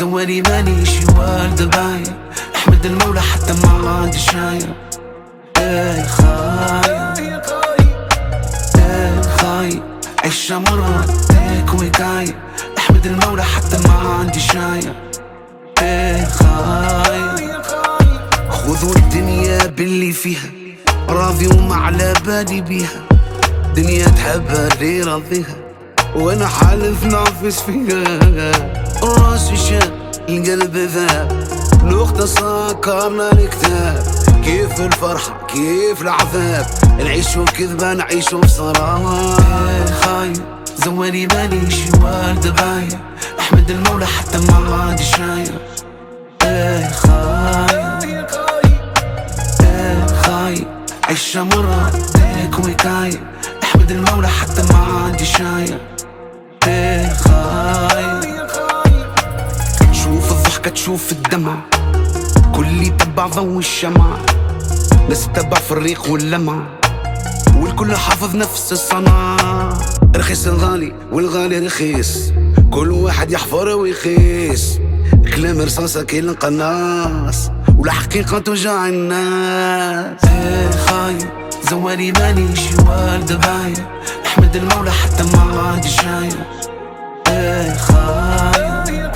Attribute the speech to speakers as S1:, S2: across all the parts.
S1: زوالي ماني شي والد باين، احمد المولى حتى ما عندي شاية. ايه خاي ايه خاي عيشة مرة تيك وكاي، احمد المولى حتى ما عندي شاية. ايه خاي خذوا الدنيا باللي فيها، راضي وما على بالي بيها، دنيا تحبها اللي راضيها، وانا حالف نعفس فيها. راسي شاب القلب ذاب، نقطة سكرنا الكتاب، كيف الفرحة كيف العذاب، نعيشو كذبة نعيشو بصراحة. خاي زوالي بالي شي والد باين، احمد المولى حتى ما عندي شاية. خاي خاي عيشة مرة تيك وكاي، احمد المولى حتى ما عندي شاية. خاي تشوف الضحكة تشوف الدمع، كل تبع ضوء الشمع، ناس تبع في الريق واللمع، والكل حافظ نفس الصنعة. رخيص الغالي والغالي رخيص، كل واحد يحفر ويخيس، كلام رصاصة كيل القناص، والحقيقة توجع الناس. خاي زوالي ماني شي والد باين، احمد المولى حتى ما عندي شاية. خاي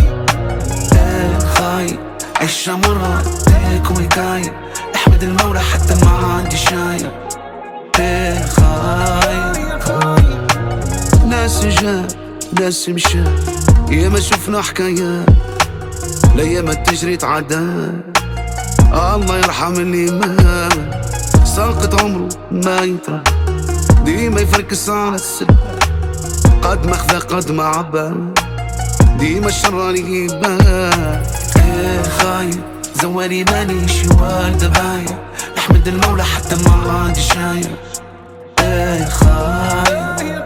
S1: خاي عيشة مرة تيك وكاي، احمد المولى حتى ما عندي شاية. خاي ناس جا ناس مشى، ياما شفنا حكايات لا ياما تجري تعدى، الله يرحم اللي مات، ساقط عمره ما يطرى، ديما يفركس على السلم، قد ما خذا قد ما عبى، ديما الشر عليه يبان. خاي زوالي ماني شي والد باين، احمد المولى حتى ما عندي شاية. خاي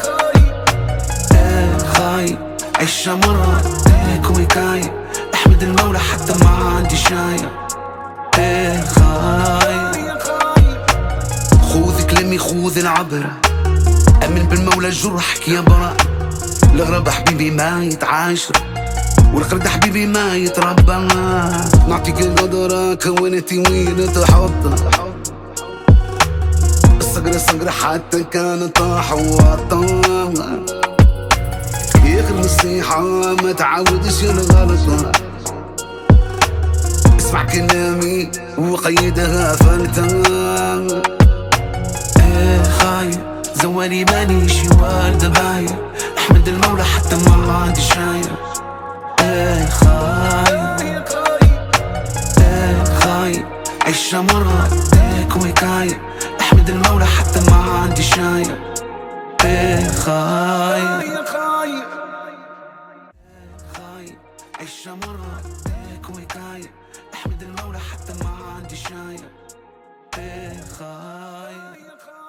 S1: خاي عيشة مرة تيك وكاي، احمد المولى حتى ما عندي شاية. خاي خذ كلامي خذ العبرة، امن بالمولى جرحك يا براء، الغرب حبيبي ما يتعاشر، والقرد حبيبي ما يتربى، نعطيك القدرة كونتي وين تحط، الصقر صقر حتى كان طاح وطاح، ياخذ نصيحة ما تعودش الغلط، اسمع كلامي وقيدها فلتان. خاي زوالي ماني شي والد باين، احمد المولى حتى ما عندي شاية. خاي خاي عيشة مرة تيك وكاي، احمد المولى حتى ما عندي شاية. خاي عيشة مرة تيك وكاي، احمد المولى حتى ما عندي شاية. خاي